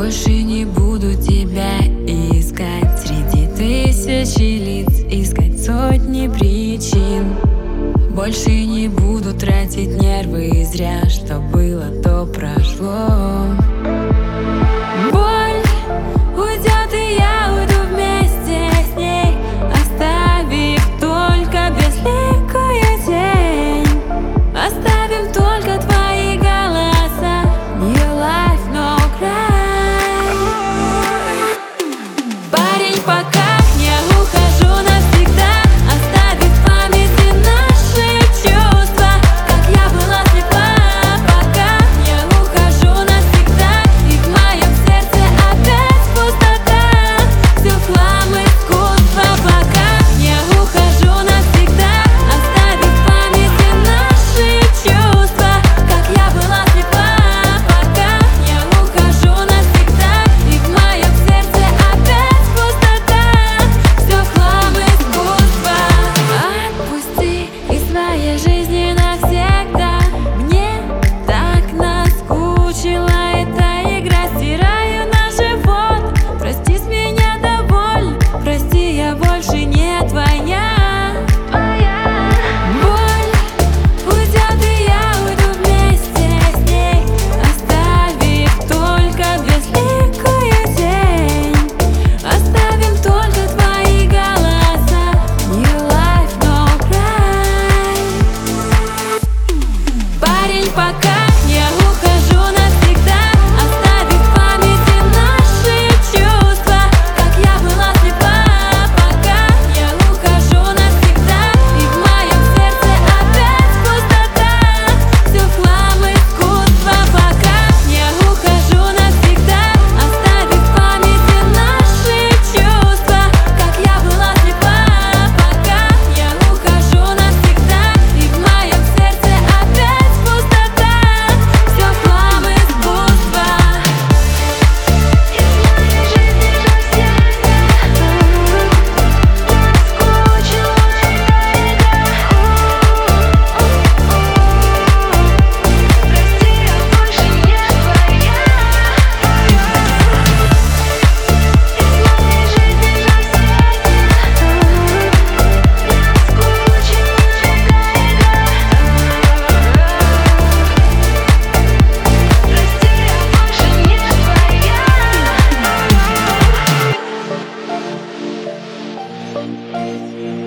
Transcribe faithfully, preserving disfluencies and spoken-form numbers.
Больше не буду тебя искать среди тысячи лиц, искать сотни причин. Больше не буду тратить нервы зря, что было, то прошло. Боль уйдет, и я уйду вместе с ней, оставив только безликую тень. Оставим только твои голоса. New life, no cry. Парень, пока не ухожу навсегда, оставив в памяти наши чувства, как я была слепа. Пока не ухожу навсегда, и в моем сердце опять пустота. Все в хлам искусства. Пока не ухожу навсегда, оставив в памяти наши чувства, как я была слепа. Пока не ухожу навсегда, и в моем сердце опять пустота. Все в хлам искусства. Отпусти из своей жизни навсегда. Мне так наскучила эта игра. Стираю наш живот. Прости, с меня доволь. Прости, я больше не твоя. Боль уйдет, и я уйду вместе с ней, оставив только безликую тень. Оставим только твои голоса. New life, no cry. Парень, пока не ухожу навсегда, оставив в памяти наши чувства, как я была слепа. Пока не ухожу навсегда, и в моем сердце опять пустота. Все в хлам искусства. Пока не ухожу навсегда, оставив в памяти наши чувства, как я была слепа. Пока не ухожу навсегда, и в моем сердце опять пустота. Все в хлам искусства. Прости, я больше не твоя.